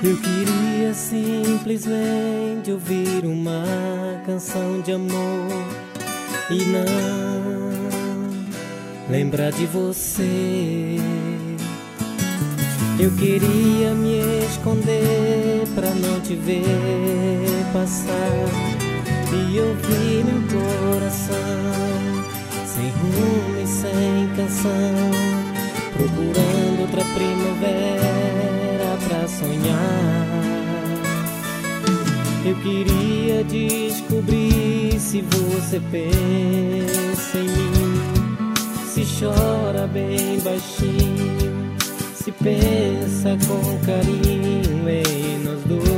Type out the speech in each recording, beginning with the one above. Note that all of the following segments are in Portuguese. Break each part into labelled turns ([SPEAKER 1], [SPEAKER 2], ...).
[SPEAKER 1] Eu queria simplesmente ouvir uma canção de amor e não lembrar de você. Eu queria me esconder pra não te ver passar e ouvir meu coração sem rumo e sem canção, procurando outra primavera pra sonhar. Eu queria descobrir se você pensa em mim, se chora bem baixinho, se pensa com carinho em nós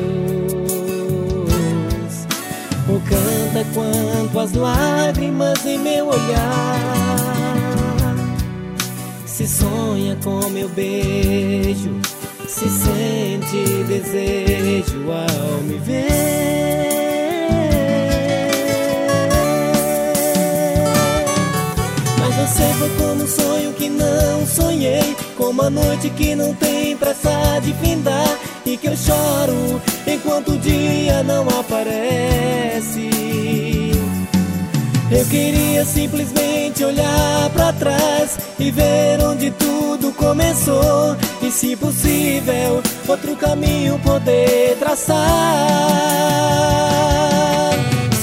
[SPEAKER 1] dois, ou canta quanto as lágrimas em meu olhar, se sonha com meu beijo, se sente desejo ao me ver. Mas você foi como um sonho que não sonhei, como a noite que não tem pressa de findar e que eu choro enquanto o dia não aparece. Eu queria simplesmente olhar pra trás e ver onde tudo começou e, se possível, outro caminho poder traçar.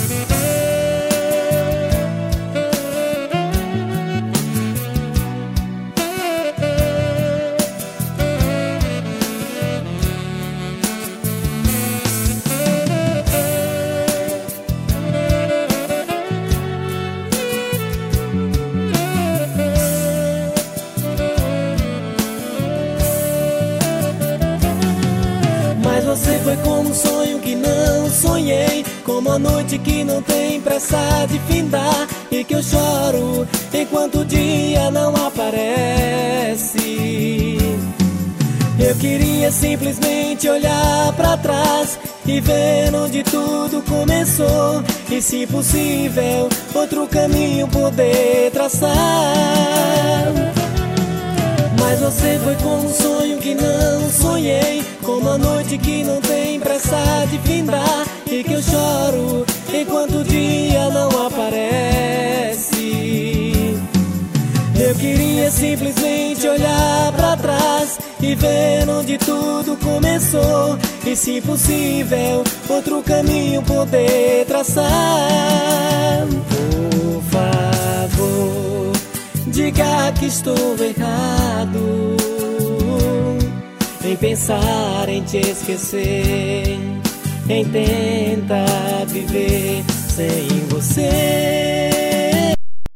[SPEAKER 1] Mas você foi como um sonho que não sonhei, como a noite que não tem pressa de findar e que eu choro enquanto o dia não aparece. Eu queria simplesmente olhar pra trás e ver onde tudo começou e, se possível, outro caminho poder traçar. Mas você foi como um sonho que não sonhei, como a noite que não tem pressa de findar e que eu choro enquanto o dia não aparece. Eu queria simplesmente olhar pra trás e ver onde tudo começou e, se possível, outro caminho poder traçar. Por favor, diga que estou errado em pensar em te esquecer, em tentar viver sem você.